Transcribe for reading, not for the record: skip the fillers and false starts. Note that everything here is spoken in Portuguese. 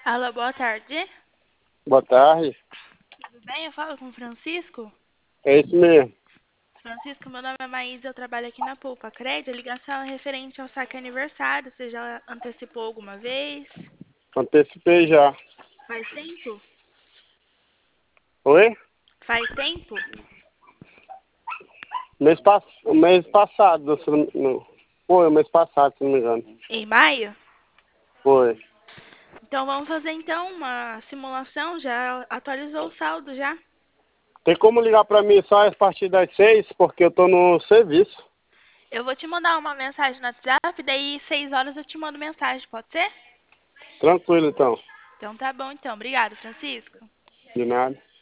Alô, boa tarde. Boa tarde. Tudo bem? Eu falo com o Francisco. É isso mesmo. Francisco, meu nome é Maísa, eu trabalho aqui na Poupa Cred. A ligação é referente ao saque aniversário. Você já antecipou alguma vez? Antecipei já. Faz tempo? Oi? Faz tempo? Mês passado, se não... Foi o mês passado, se não me engano. Em maio? Foi. Então vamos fazer então uma simulação. Já atualizou o saldo já? Tem como ligar pra mim só a partir das 6, porque eu tô no serviço. Eu vou te mandar uma mensagem no WhatsApp, daí 6 horas eu te mando mensagem, pode ser? Tranquilo, então. Então tá bom então. Obrigado, Francisco. De nada.